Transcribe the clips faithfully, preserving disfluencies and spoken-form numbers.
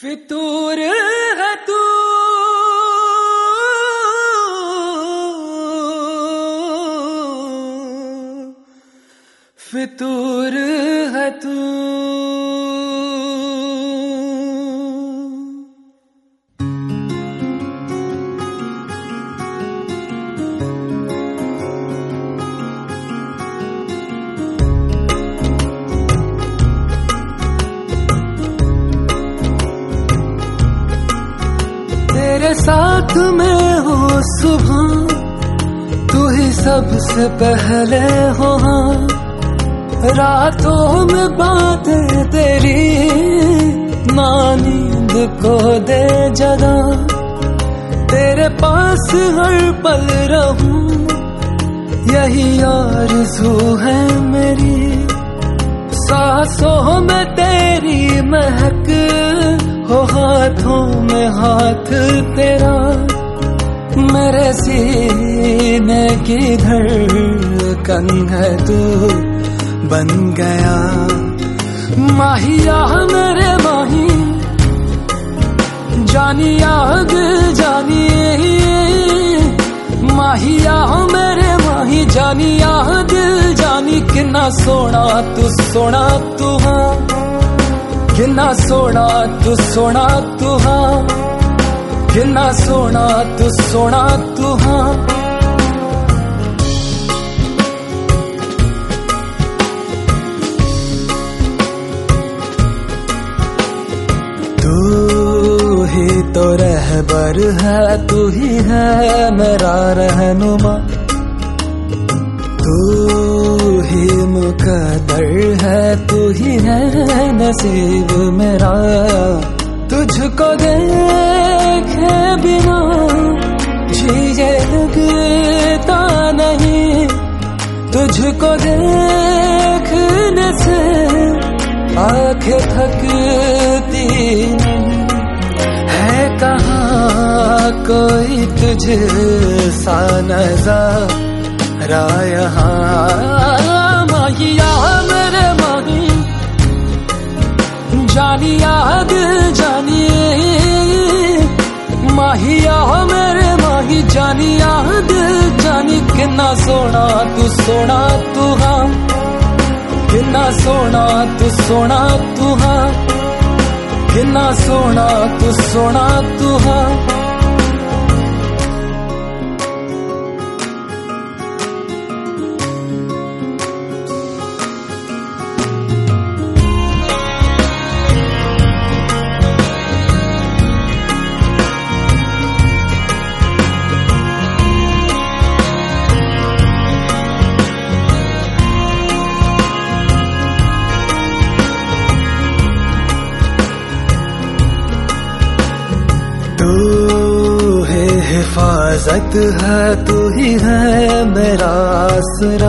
फितूर है तू, फितूर है तू। तेरे साथ में हो सुबह, तू ही सबसे पहले हो। हाँ, रातों में बातें तेरी ना नींद को दे जगा। तेरे पास हर पल रहूं, यही आरज़ू है मेरी। सांसों में तेरी महक हो, हाथों में हाथ तेरा। मेरे सीने की धड़कन है तू बन गया। माहिया मेरे माही, जानिया दिल जानिए। माहिया मेरे माही, जानिया दिल जानी। कितना सोना तू सोना तू। हाँ, कितना सोना तू सोना तू। हाँ, कितना सोना तू सोना तू। हाँ, तू ही तो रहबर है, तू ही है मेरा रहनुमा। तू ही मुकद्दर है, तू ही है नसीब मेरा। तुझको देखे बिना जिए लगता नहीं। तुझको देखने से आंखें थकती नहीं। है कहाँ कोई तुझ सा नज़ारा यहाँ। माहिया मेरे माही, जानिया दिल जानिए। माहिया मेरे माही, जानिया दिल जानी। कितना सोना तू सोना तू। हाँ, कितना सोना तू सोना तू। हाँ, कितना सोना तू सोना तू। हाँ, तू है हिफाजत है, तू ही है मेरा आसरा।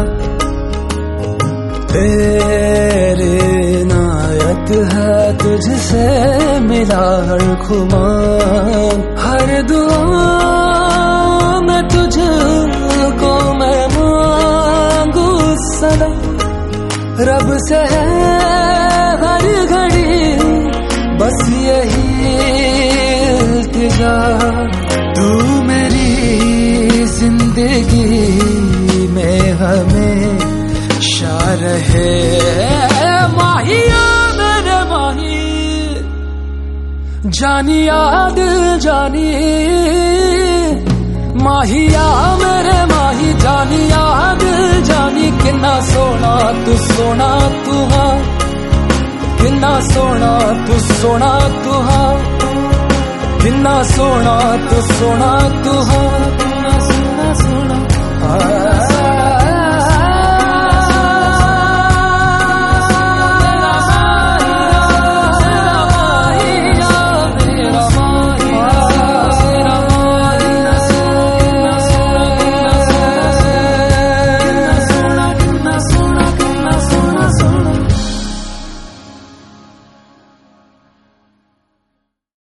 तेरे इनायत है, तुझसे मिला हर खुमान। हर दुआ में तुझको मैं मांगू सदा। रब से है हर घड़ी बस यही इल्तिजा। तू मेरी जिंदगी में हमेशा रहे। माहिया मेरे माही, जानिया दिल जानिए। माहिया मेरे माही, जानिया दिल जानी। कितना सोना तू सोना तू। हाँ, कितना सोना तू सोना तू। हाँ, कितना सोना तू सोना तू। हाँ।